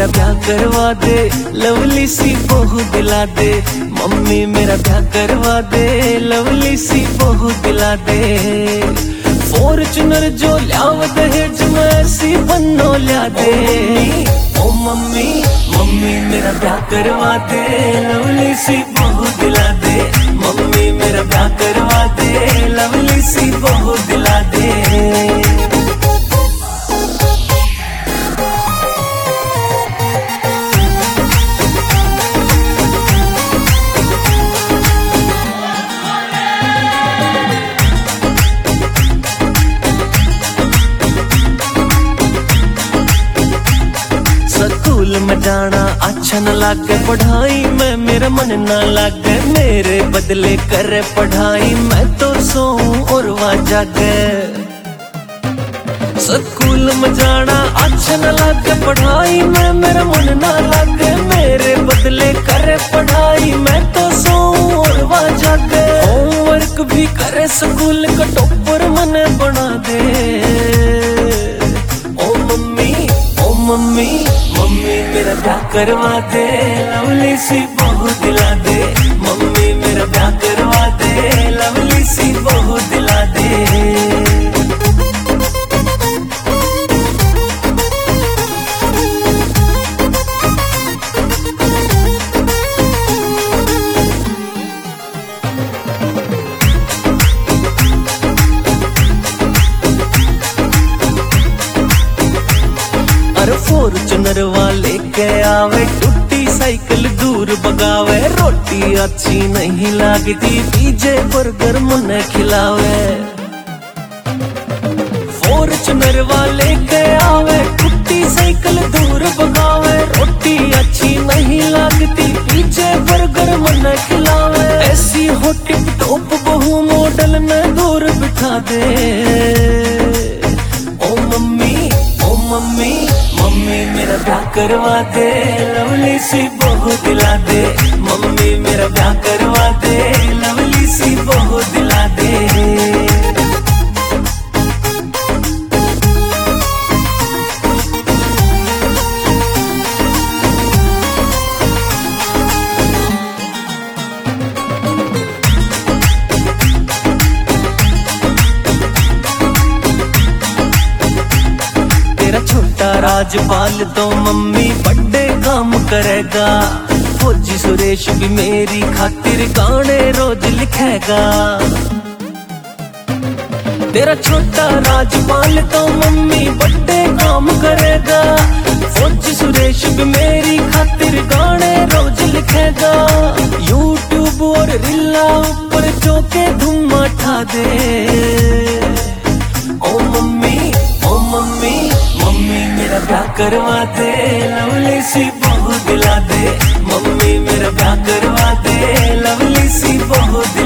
मेरा ब्याह करवा दे, लवली सी बहू दिला दे। मम्मी मेरा ब्याह करवा दे, लवली सी बहू दिला दे। फॉर्च्यूनर जो ल्याव दहेज में ऐसी बन्नो ल्या दे। ओ मम्मी मम्मी मेरा ब्याह करवा दे, लवली सी बहू दिला दे। मम्मी मेरा ब्याह करवा दे, लवली सी बहू दिला दे। स्कूल में जाना अच्छा न लागे, पढ़ाई में मेरा मन न लागे। मेरे बदले करे पढ़ाई, मैं तो सोऊं और वहाँ जागे। स्कूल में जाना अच्छा न लागे, पढ़ाई में मेरा मन न लागे। मेरे बदले करे पढ़ाई, मैं तो सोऊं और वहाँ जागे। होमवर्क भी करे स्कूल का, टॉपर मन बना दे। ओ मम्मी मम्मी मम्मी मेरा ब्याह करवा दे, लवली सी बहू दिला दे। मम्मी मेरा ब्याह करवा दे, लवली सी बहू दिला दे। फॉर्च्यूनर वाले के आवे, टूटी साइकिल दूर भगावे। रोटी अच्छी नहीं लगती, पीजे बर्गर मन खिलावे। फॉर्च्यूनर वाले के आवे, टूटी साइकिल दूर भगावे। रोटी अच्छी नहीं लगती, पीजे बर्गर मन खिलावे। ऐसी हो टिप टॉप बहू मॉडल में दूर बिठा दे। ओ मम्मी मम्मी मम्मी मेरा ब्याह करवा दे, लवली सी बहू दिला दे। मम्मी मेरा ब्याह करवा दे, लवली सी बहू दिला दे। छोटा राजपाल तो मम्मी बड़े काम करेगा। फौजी सुरेश भी मेरी खातिर गाने रोज लिखेगा। तेरा छोटा राजपाल तो मम्मी बड़े काम करेगा। फौजी सुरेश भी मेरी खातिर गाने रोज लिखेगा। यूट्यूब और रीला ऊपर चौके धूम मचा दे। ओ मम्मी मम्मी मेरा ब्याह करवा दे, लवली सी बहू दिला दे। मम्मी मेरा ब्याह करवा दे, लवली सी बहू दिला दे।